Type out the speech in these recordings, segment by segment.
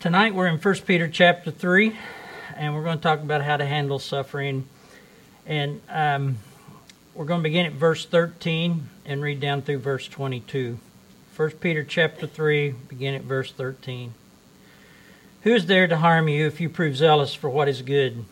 Tonight we're in 1 Peter chapter 3, and we're going to talk about how to handle suffering. And we're going to begin at verse 13 and read down through verse 22. 1 Peter chapter 3, begin at verse 13. Who is there to harm you if you prove zealous for what is good?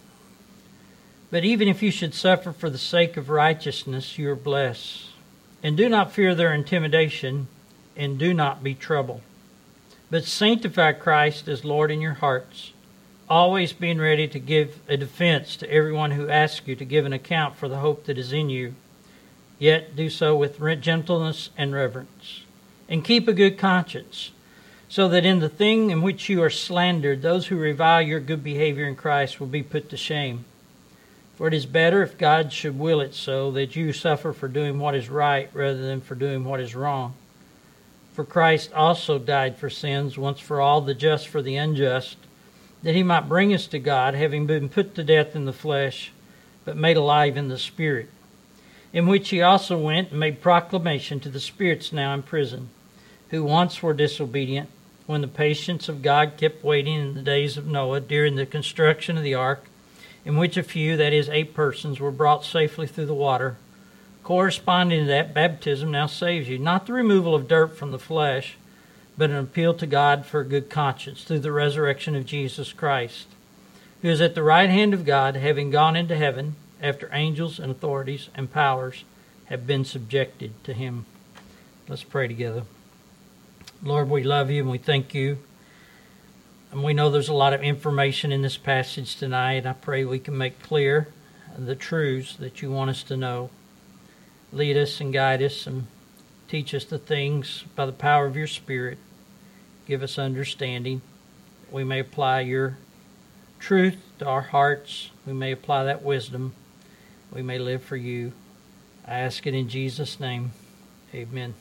But even if you should suffer for the sake of righteousness, you are blessed. And do not fear their intimidation, and do not be troubled. But sanctify Christ as Lord in your hearts, always being ready to give a defense to everyone who asks you to give an account for the hope that is in you. Yet do so with gentleness and reverence. And keep a good conscience, so that in the thing in which you are slandered, those who revile your good behavior in Christ will be put to shame. For it is better, if God should will it so, that you suffer for doing what is right rather than for doing what is wrong. For Christ also died for sins, once for all, the just for the unjust, that he might bring us to God, having been put to death in the flesh, but made alive in the Spirit, in which he also went and made proclamation to the spirits now in prison, who once were disobedient, when the patience of God kept waiting in the days of Noah during the construction of the ark, in which a few, that is 8 persons, were brought safely through the water. Corresponding to that, baptism now saves you, not the removal of dirt from the flesh, but an appeal to God for a good conscience through the resurrection of Jesus Christ, who is at the right hand of God, having gone into heaven, after angels and authorities and powers have been subjected to him. Let's pray together. Lord, we love you and we thank you. And we know there's a lot of information in this passage tonight. I pray we can make clear the truths that you want us to know. Lead us and guide us and teach us the things by the power of your Spirit. Give us understanding. We may apply your truth to our hearts. We may apply that wisdom. We may live for you. I ask it in Jesus' name. Amen.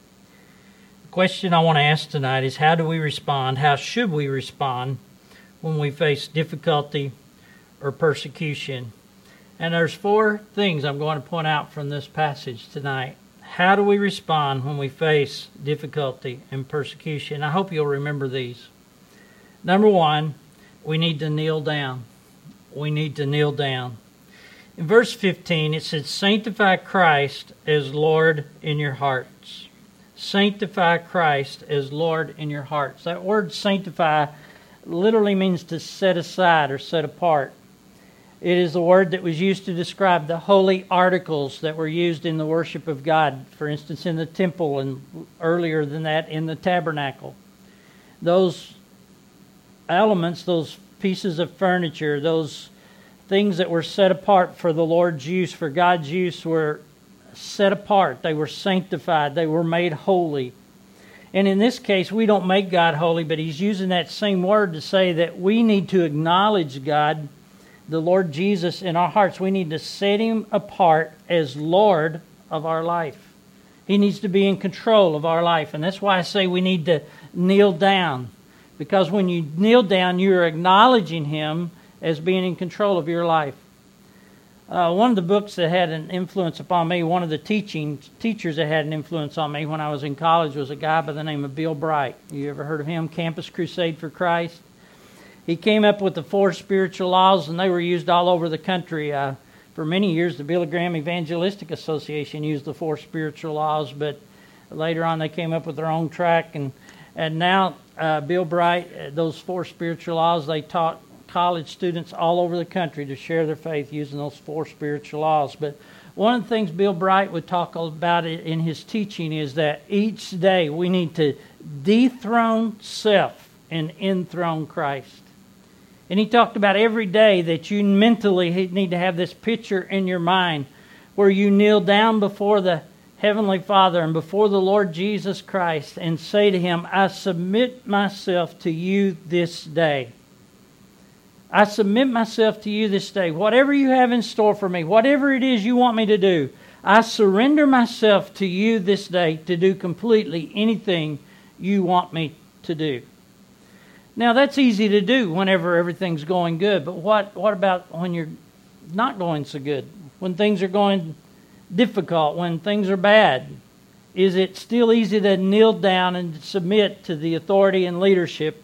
The question I want to ask tonight is, how do we respond? How should we respond when we face difficulty or persecution? And there's 4 things I'm going to point out from this passage tonight. How do we respond when we face difficulty and persecution? I hope you'll remember these. Number 1, we need to kneel down. We need to kneel down. In verse 15, it says, sanctify Christ as Lord in your hearts. Sanctify Christ as Lord in your hearts. That word sanctify literally means to set aside or set apart. It is the word that was used to describe the holy articles that were used in the worship of God. For instance, in the temple, and earlier than that, in the tabernacle. Those elements, those pieces of furniture, those things that were set apart for the Lord's use, for God's use, were set apart. They were sanctified. They were made holy. And in this case, we don't make God holy, but he's using that same word to say that we need to acknowledge God, the Lord Jesus, in our hearts. We need to set him apart as Lord of our life. He needs to be in control of our life. And that's why I say we need to kneel down. Because when you kneel down, you're acknowledging him as being in control of your life. One of the books that had an influence upon me, one of the teachers that had an influence on me when I was in college, was a guy by the name of Bill Bright. You ever heard of him? Campus Crusade for Christ. He came up with the 4 spiritual laws, and they were used all over the country. For many years, the Billy Graham Evangelistic Association used the 4 spiritual laws, but later on they came up with their own track. And now Bill Bright, those 4 spiritual laws, they taught college students all over the country to share their faith using those 4 spiritual laws. But one of the things Bill Bright would talk about in his teaching is that each day we need to dethrone self and enthrone Christ. And he talked about every day that you mentally need to have this picture in your mind where you kneel down before the Heavenly Father and before the Lord Jesus Christ and say to him, I submit myself to you this day. I submit myself to you this day. Whatever you have in store for me, whatever it is you want me to do, I surrender myself to you this day to do completely anything you want me to do. Now, that's easy to do whenever everything's going good, but what about when you're not going so good? When things are going difficult, when things are bad? Is it still easy to kneel down and submit to the authority and leadership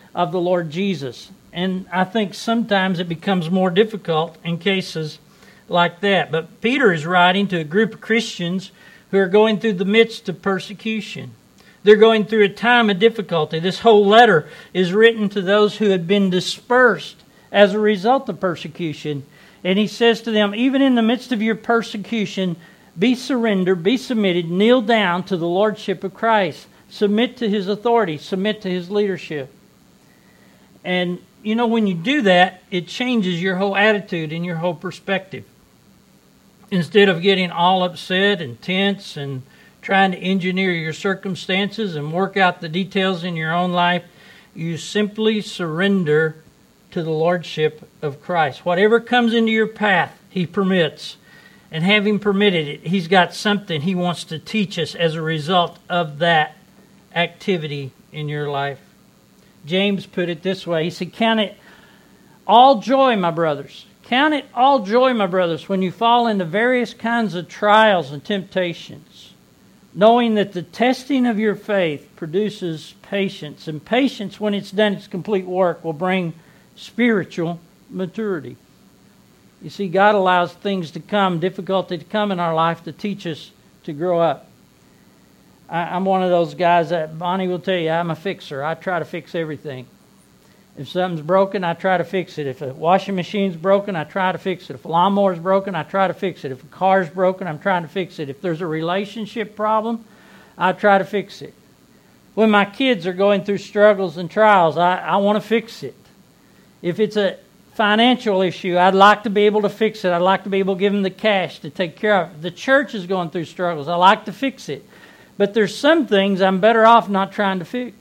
of the Lord Jesus. And I think sometimes it becomes more difficult in cases like that. But Peter is writing to a group of Christians who are going through the midst of persecution. They're going through a time of difficulty. This whole letter is written to those who had been dispersed as a result of persecution. And he says to them, even in the midst of your persecution, be surrendered, be submitted, kneel down to the lordship of Christ. Submit to His authority, submit to His leadership. And, you know, when you do that, it changes your whole attitude and your whole perspective. Instead of getting all upset and tense and trying to engineer your circumstances and work out the details in your own life, you simply surrender to the lordship of Christ. Whatever comes into your path, He permits. And having permitted it, He's got something He wants to teach us as a result of that activity in your life. James put it this way. He said, count it all joy, my brothers. Count it all joy, my brothers, when you fall into various kinds of trials and temptations, knowing that the testing of your faith produces patience. And patience, when it's done its complete work, will bring spiritual maturity. You see, God allows things to come, difficulty to come in our life to teach us to grow up. I'm one of those guys that Bonnie will tell you, I'm a fixer. I try to fix everything. If something's broken, I try to fix it. If a washing machine's broken, I try to fix it. If a lawnmower's broken, I try to fix it. If a car's broken, I'm trying to fix it. If there's a relationship problem, I try to fix it. When my kids are going through struggles and trials, I want to fix it. If it's a financial issue, I'd like to be able to fix it. I'd like to be able to give them the cash to take care of it. The church is going through struggles. I like to fix it. But there's some things I'm better off not trying to fix.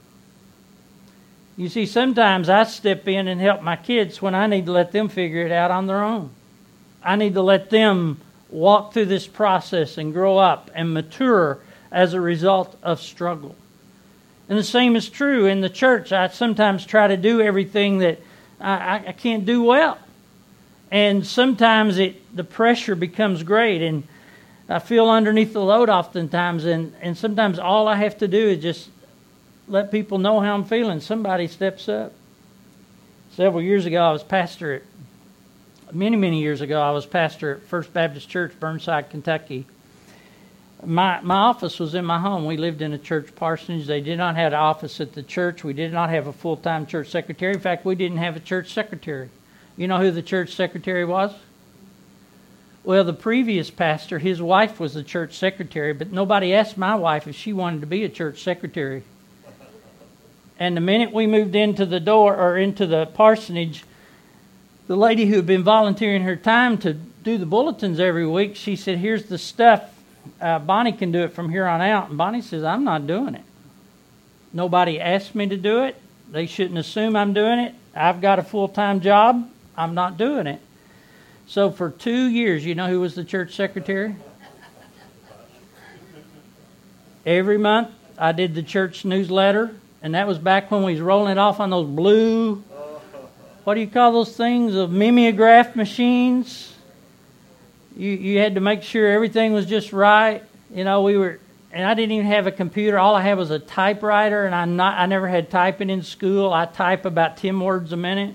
You see, sometimes I step in and help my kids when I need to let them figure it out on their own. I need to let them walk through this process and grow up and mature as a result of struggle. And the same is true in the church. I sometimes try to do everything that I can't do well. And sometimes the pressure becomes great, and I feel underneath the load oftentimes, and sometimes all I have to do is just let people know how I'm feeling. Somebody steps up. Several years ago, I was pastor at, many years ago, I was pastor at First Baptist Church, Burnside, Kentucky. My office was in my home. We lived in a church parsonage. They did not have an office at the church. We did not have a full-time church secretary. In fact, we didn't have a church secretary. You know who the church secretary was? Well, the previous pastor, his wife was the church secretary, but nobody asked my wife if she wanted to be a church secretary. And the minute we moved into the door or into the parsonage, the lady who had been volunteering her time to do the bulletins every week, she said, here's the stuff. Bonnie can do it from here on out. And Bonnie says, I'm not doing it. Nobody asked me to do it. They shouldn't assume I'm doing it. I've got a full-time job. I'm not doing it. So for 2 years, you know who was the church secretary? Every month, I did the church newsletter. And that was back when we was rolling it off on those blue, what do you call those things, of mimeograph machines. You had to make sure everything was just right. You know, and I didn't even have a computer. All I had was a typewriter, and I never had typing in school. I type about 10 words a minute.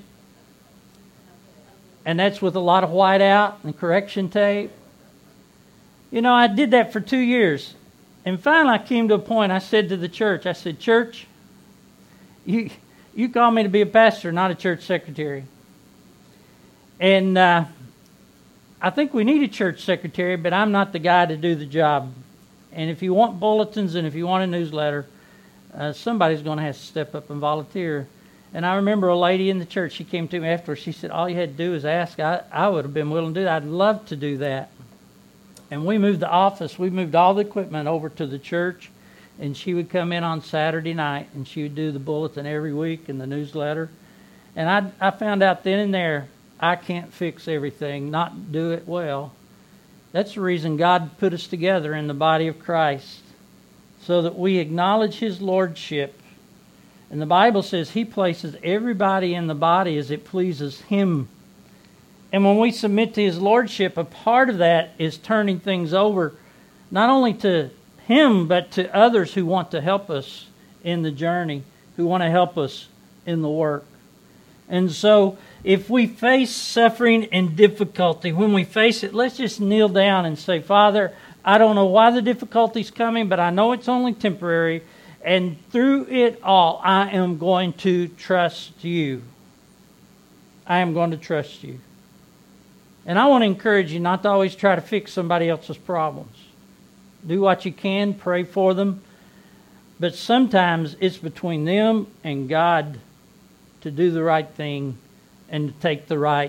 And that's with a lot of whiteout and correction tape. You know, I did that for 2 years. And finally I came to a point, I said to the church, I said, church, you call me to be a pastor, not a church secretary. And I think we need a church secretary, but I'm not the guy to do the job. And if you want bulletins and if you want a newsletter, somebody's going to have to step up and volunteer. And I remember a lady in the church, she came to me afterwards, she said, all you had to do is ask. I would have been willing to do that. I'd love to do that. And we moved the office, we moved all the equipment over to the church, and she would come in on Saturday night, and she would do the bulletin every week and the newsletter. And I found out then and there, I can't fix everything, not do it well. That's the reason God put us together in the body of Christ, so that we acknowledge His lordship. And the Bible says He places everybody in the body as it pleases Him. And when we submit to His lordship, a part of that is turning things over, not only to Him, but to others who want to help us in the journey, who want to help us in the work. And so if we face suffering and difficulty, when we face it, let's just kneel down and say, Father, I don't know why the difficulty's coming, but I know it's only temporary. And through it all, I am going to trust you. I am going to trust you. And I want to encourage you not to always try to fix somebody else's problems. Do what you can, pray for them. But sometimes it's between them and God to do the right thing and to take the right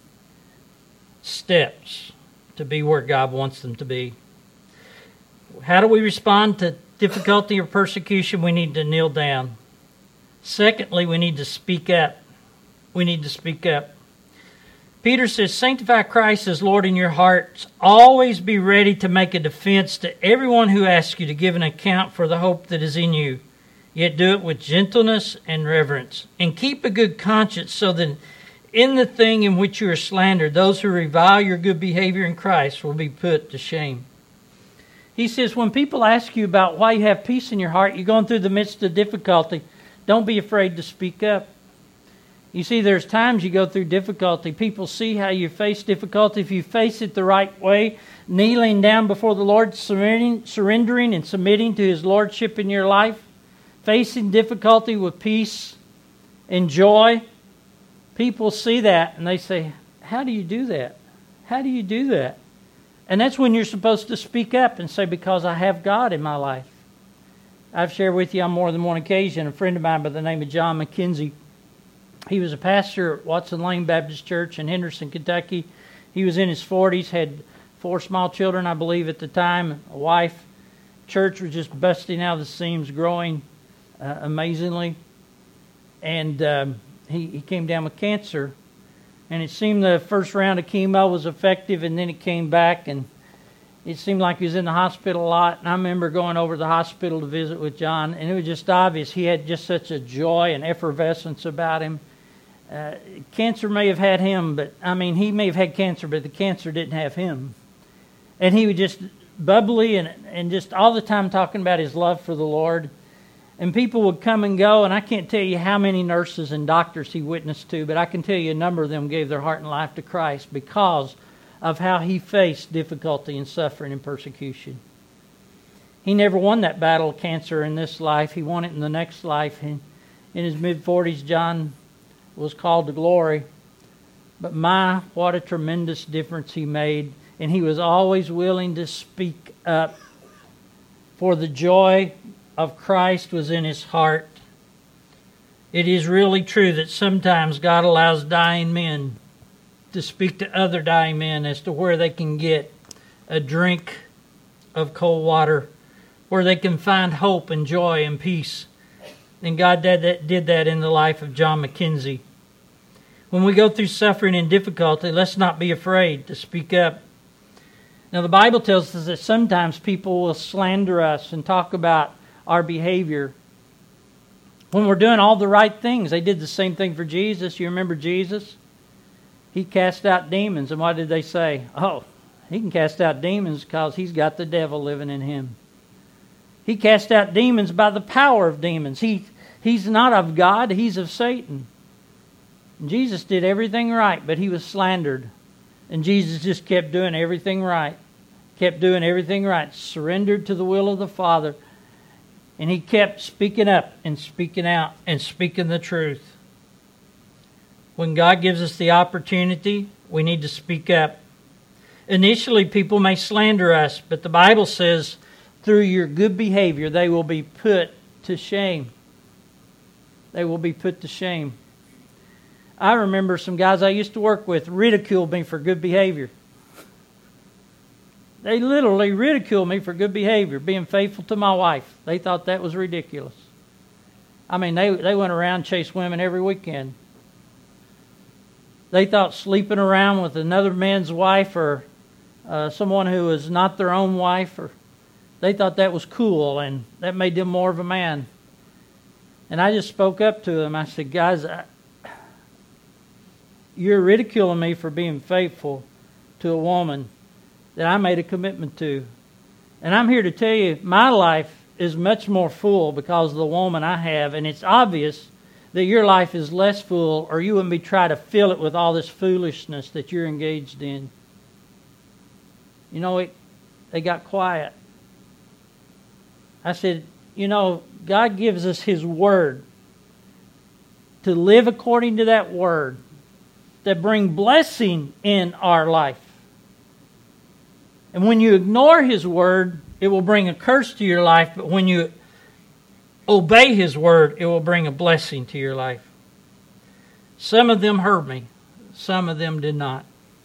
steps to be where God wants them to be. How do we respond to difficulty or persecution? We need to kneel down. Secondly, we need to speak up. We need to speak up. Peter says, sanctify Christ as Lord in your hearts. Always be ready to make a defense to everyone who asks you to give an account for the hope that is in you. Yet do it with gentleness and reverence. And keep a good conscience, so that in the thing in which you are slandered, those who revile your good behavior in Christ will be put to shame. He says, when people ask you about why you have peace in your heart, you're going through the midst of difficulty, don't be afraid to speak up. You see, there's times you go through difficulty. People see how you face difficulty. If you face it the right way, kneeling down before the Lord, surrendering and submitting to His Lordship in your life, facing difficulty with peace and joy, people see that and they say, how do you do that? How do you do that? And that's when you're supposed to speak up and say, because I have God in my life. I've shared with you on more than one occasion a friend of mine by the name of John McKenzie. He was a pastor at Watson Lane Baptist Church in Henderson, Kentucky. He was in his 40s, had 4 small children, I believe, at the time, a wife. Church was just busting out of the seams, growing amazingly. And he came down with cancer. And it seemed the first round of chemo was effective, and then it came back, and it seemed like he was in the hospital a lot. And I remember going over to the hospital to visit with John, and it was just obvious he had just such a joy and effervescence about him. Cancer may have had him, but he may have had cancer, but the cancer didn't have him. And he was just bubbly and just all the time talking about his love for the Lord. And people would come and go, and I can't tell you how many nurses and doctors he witnessed to, but I can tell you a number of them gave their heart and life to Christ because of how he faced difficulty and suffering and persecution. He never won that battle of cancer in this life. He won it in the next life. In his mid-40s, John was called to glory. But what a tremendous difference he made. And he was always willing to speak up. For the joy of Christ was in his heart. It is really true that sometimes God allows dying men to speak to other dying men as to where they can get a drink of cold water, where they can find hope and joy and peace. And God did that in the life of John McKenzie. When we go through suffering and difficulty, let's not be afraid to speak up. Now, the Bible tells us that sometimes people will slander us and talk about our behavior when we're doing all the right things. They did the same thing for Jesus. You remember Jesus? He cast out demons. And what did they say? Oh, he can cast out demons because he's got the devil living in him. He cast out demons by the power of demons. He's not of God, he's of Satan. And Jesus did everything right, but he was slandered. And Jesus just kept doing everything right. Kept doing everything right. Surrendered to the will of the Father. And he kept speaking up and speaking out and speaking the truth. When God gives us the opportunity, we need to speak up. Initially, people may slander us, but the Bible says, through your good behavior, they will be put to shame. They will be put to shame. I remember some guys I used to work with ridiculed me for good behavior. They literally ridiculed me for good behavior, being faithful to my wife. They thought that was ridiculous. They went around and chased women every weekend. They thought sleeping around with another man's wife or someone who was not their own wife, or they thought that was cool and that made them more of a man. And I just spoke up to them. I said, guys, you're ridiculing me for being faithful to a woman that I made a commitment to. And I'm here to tell you, my life is much more full because of the woman I have. And it's obvious that your life is less full, or you wouldn't be trying to fill it with all this foolishness that you're engaged in. You know, they got quiet. I said, you know, God gives us His Word to live according to that Word, that bring blessing in our life. And when you ignore His Word, it will bring a curse to your life. But when you obey His Word, it will bring a blessing to your life. Some of them heard me. Some of them did not.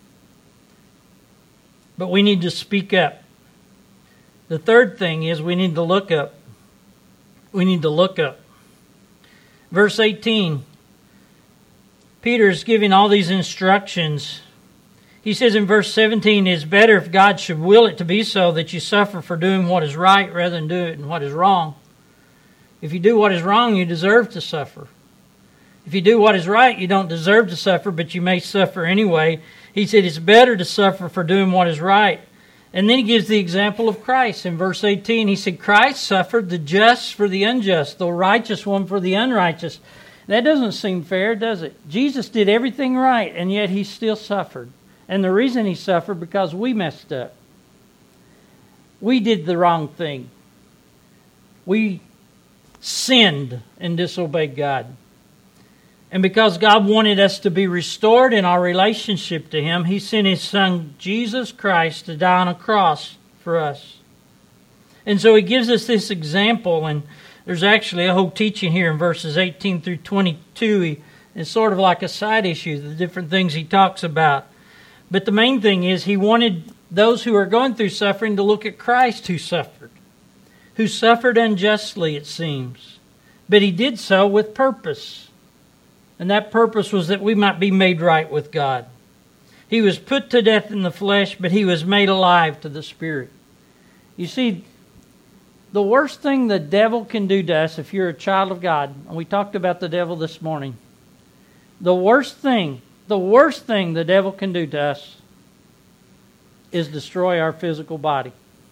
But we need to speak up. The third thing is we need to look up. We need to look up. Verse 18. Peter is giving all these instructions. He says in verse 17, "It's better if God should will it to be so that you suffer for doing what is right rather than doing what is wrong. If you do what is wrong, you deserve to suffer. If you do what is right, you don't deserve to suffer, but you may suffer anyway." He said it's better to suffer for doing what is right. And then he gives the example of Christ. In verse 18, he said, "Christ suffered, the just for the unjust, the righteous one for the unrighteous." That doesn't seem fair, does it? Jesus did everything right, and yet He still suffered. And the reason He suffered, because we messed up. We did the wrong thing. We sinned and disobeyed God. And because God wanted us to be restored in our relationship to Him, He sent His Son, Jesus Christ, to die on a cross for us. And so He gives us this example, and there's actually a whole teaching here in verses 18 through 22. It's sort of like a side issue, the different things He talks about. But the main thing is He wanted those who are going through suffering to look at Christ who suffered unjustly, it seems. But He did so with purpose. And that purpose was that we might be made right with God. He was put to death in the flesh, but He was made alive to the Spirit. You see, the worst thing the devil can do to us, if you're a child of God, and we talked about the devil this morning, the worst thing the devil can do to us is destroy our physical body.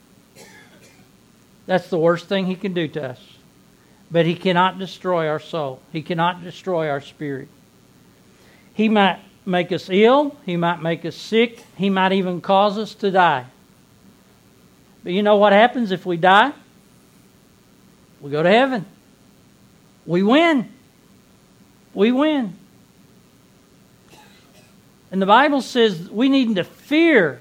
That's the worst thing he can do to us. But he cannot destroy our soul. He cannot destroy our spirit. He might make us ill. He might make us sick. He might even cause us to die. But you know what happens if we die? We go to heaven. We win. We win. And the Bible says we need to fear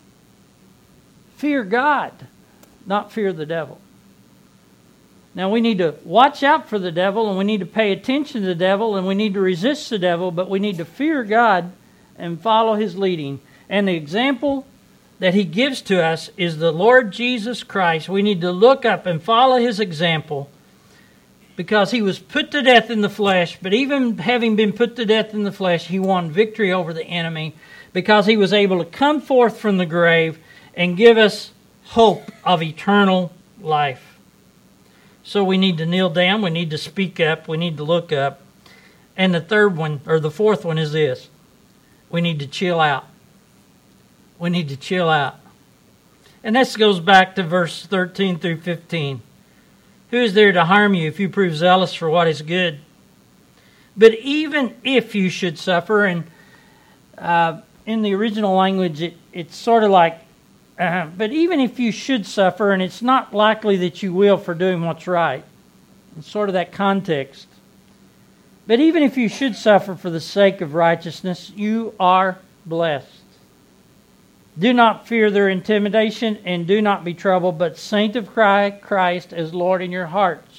God, not fear the devil. Now we need to watch out for the devil, and we need to pay attention to the devil, and we need to resist the devil, but we need to fear God and follow His leading. And the example that He gives to us is the Lord Jesus Christ. We need to look up and follow His example, because He was put to death in the flesh, but even having been put to death in the flesh, He won victory over the enemy, because He was able to come forth from the grave and give us hope of eternal life. So we need to kneel down, we need to speak up, we need to look up. And the fourth one is this. We need to chill out. We need to chill out. And this goes back to verse 13 through 15. Who is there to harm you if you prove zealous for what is good? But even if you should suffer, and in the original language it's sort of like, but even if you should suffer, and it's not likely that you will for doing what's right. It's sort of that context. But even if you should suffer for the sake of righteousness, you are blessed. Do not fear their intimidation, and do not be troubled, but sanctify Christ as Lord in your hearts.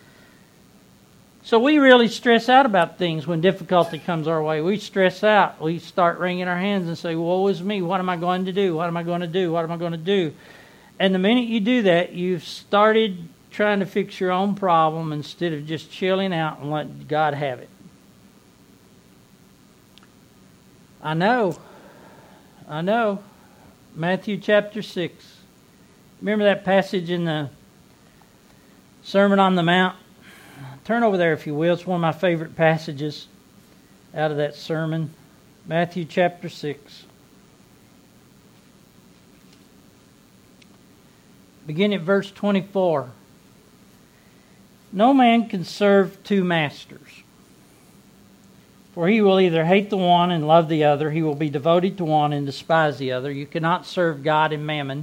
So we really stress out about things when difficulty comes our way. We stress out. We start wringing our hands and say, woe is me. What am I going to do? What am I going to do? What am I going to do? And the minute you do that, you've started trying to fix your own problem instead of just chilling out and letting God have it. I know. Matthew chapter 6. Remember that passage in the Sermon on the Mount? Turn over there if you will. It's one of my favorite passages out of that sermon. Matthew chapter 6. Begin at verse 24. No man can serve two masters. For he will either hate the one and love the other, he will be devoted to one and despise the other. You cannot serve God and mammon.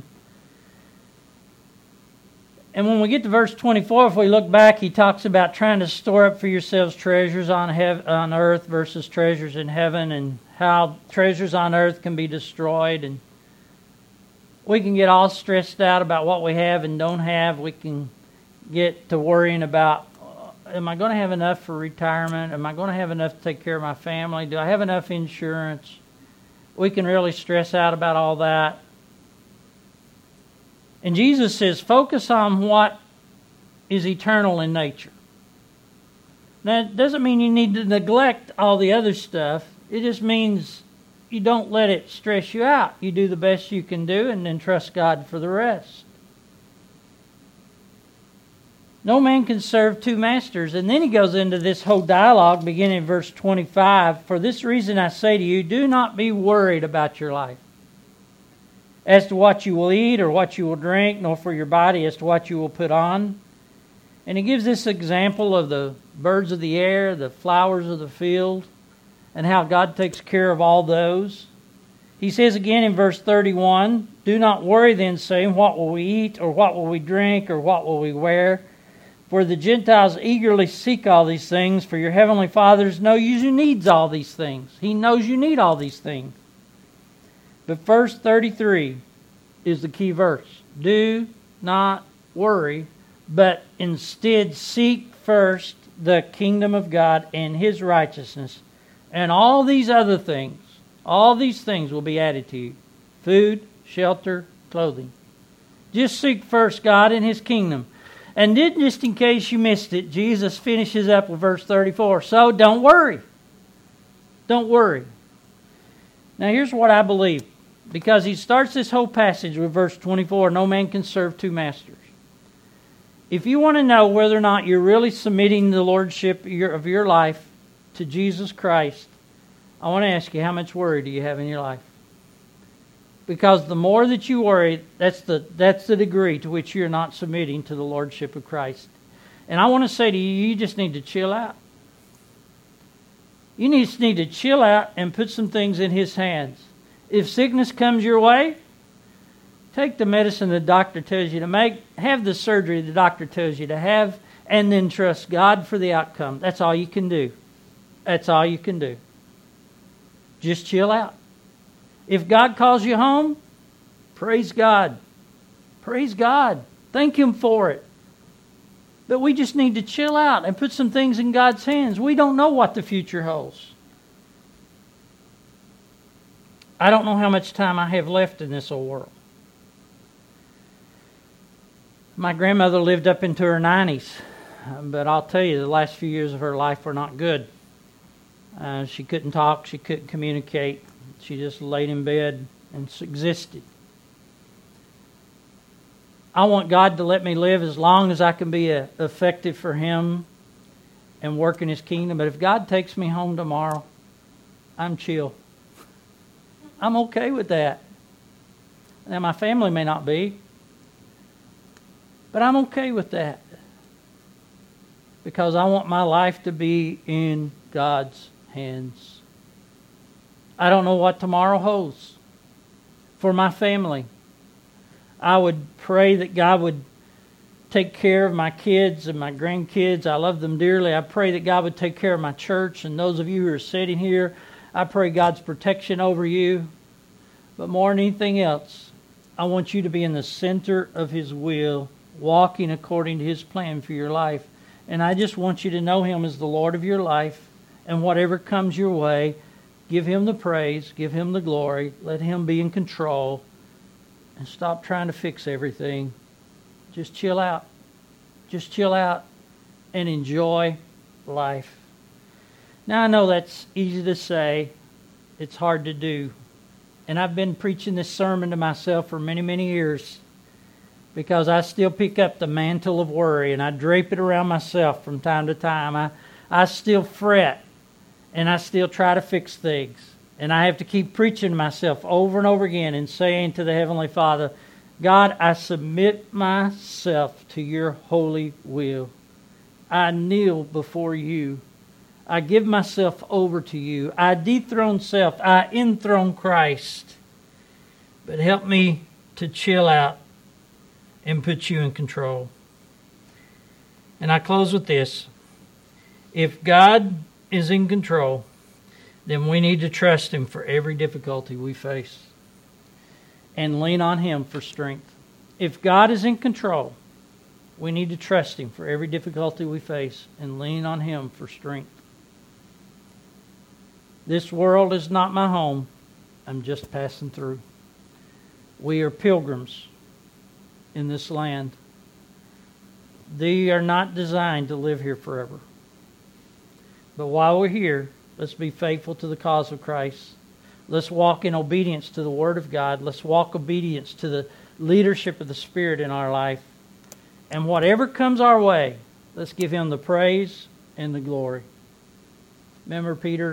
And when we get to verse 24, if we look back, he talks about trying to store up for yourselves treasures on earth versus treasures in heaven, and how treasures on earth can be destroyed. And we can get all stressed out about what we have and don't have. We can get to worrying about, am I going to have enough for retirement? Am I going to have enough to take care of my family? Do I have enough insurance? We can really stress out about all that. And Jesus says, focus on what is eternal in nature. Now, it doesn't mean you need to neglect all the other stuff. It just means you don't let it stress you out. You do the best you can do and then trust God for the rest. No man can serve two masters. And then he goes into this whole dialogue beginning in verse 25. For this reason I say to you, do not be worried about your life, as to what you will eat or what you will drink, nor for your body as to what you will put on. And he gives this example of the birds of the air, the flowers of the field, and how God takes care of all those. He says again in verse 31, do not worry then, saying, what will we eat, or what will we drink, or what will we wear? For the Gentiles eagerly seek all these things, for your heavenly Father knows you needs all these things. He knows you need all these things. But verse 33 is the key verse. Do not worry, but instead seek first the kingdom of God and His righteousness, and all these other things, all these things will be added to you. Food, shelter, clothing. Just seek first God and His kingdom. And then, just in case you missed it, Jesus finishes up with verse 34. So don't worry. Don't worry. Now here's what I believe. Because he starts this whole passage with verse 24, no man can serve two masters. If you want to know whether or not you're really submitting the lordship of your life to Jesus Christ, I want to ask you, how much worry do you have in your life? Because the more that you worry, that's the degree to which you're not submitting to the lordship of Christ. And I want to say to you, you just need to chill out. You just need to chill out and put some things in His hands. If sickness comes your way, take the medicine the doctor tells you to make, have the surgery the doctor tells you to have, and then trust God for the outcome. That's all you can do. That's all you can do. Just chill out. If God calls you home, praise God. Praise God. Thank Him for it. But we just need to chill out and put some things in God's hands. We don't know what the future holds. I don't know how much time I have left in this old world. My grandmother lived up into her 90s, but I'll tell you, the last few years of her life were not good. She couldn't talk, she couldn't communicate. She just laid in bed and existed. I want God to let me live as long as I can be effective for Him and work in His kingdom. But if God takes me home tomorrow, I'm chill. I'm okay with that. Now, my family may not be, but I'm okay with that. Because I want my life to be in God's hands. I don't know what tomorrow holds for my family. I would pray that God would take care of my kids and my grandkids. I love them dearly. I pray that God would take care of my church and those of you who are sitting here. I pray God's protection over you. But more than anything else, I want you to be in the center of His will, walking according to His plan for your life. And I just want you to know Him as the Lord of your life. And whatever comes your way, give Him the praise, give Him the glory, let Him be in control. And stop trying to fix everything. Just chill out. Just chill out and enjoy life. Now, I know that's easy to say. It's hard to do. And I've been preaching this sermon to myself for many, many years because I still pick up the mantle of worry and I drape it around myself from time to time. I still fret and I still try to fix things. And I have to keep preaching to myself over and over again and saying to the Heavenly Father, God, I submit myself to your holy will. I kneel before you. I give myself over to you. I dethrone self. I enthrone Christ. But help me to chill out and put you in control. And I close with this. If God is in control, then we need to trust Him for every difficulty we face and lean on Him for strength. If God is in control, we need to trust Him for every difficulty we face and lean on Him for strength. This world is not my home. I'm just passing through. We are pilgrims in this land. They are not designed to live here forever. But while we're here, let's be faithful to the cause of Christ. Let's walk in obedience to the Word of God. Let's walk obedience to the leadership of the Spirit in our life. And whatever comes our way, let's give Him the praise and the glory. Remember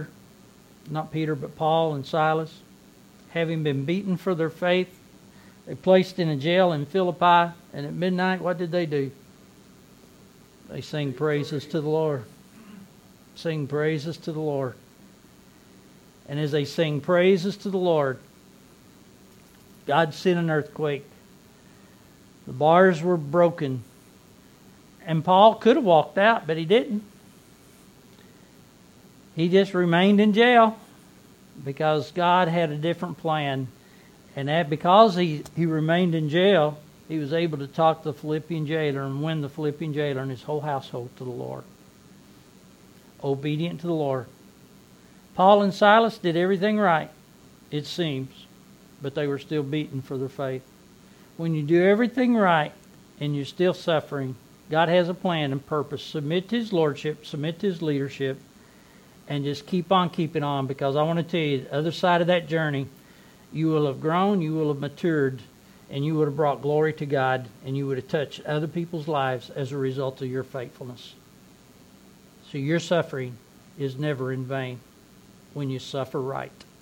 Paul and Silas, having been beaten for their faith, they placed in a jail in Philippi, and at midnight, what did they do? They sing praises to the Lord. Sing praises to the Lord. And as they sing praises to the Lord, God sent an earthquake. The bars were broken. And Paul could have walked out, but he didn't. He just remained in jail because God had a different plan. And that because he remained in jail, he was able to talk to the Philippian jailer and win the Philippian jailer and his whole household to the Lord. Obedient to the Lord. Paul and Silas did everything right, it seems, but they were still beaten for their faith. When you do everything right and you're still suffering, God has a plan and purpose. Submit to His Lordship, submit to His leadership, and just keep on keeping on, because I want to tell you, the other side of that journey, you will have grown, you will have matured, and you would have brought glory to God, and you would have touched other people's lives as a result of your faithfulness. So your suffering is never in vain when you suffer right.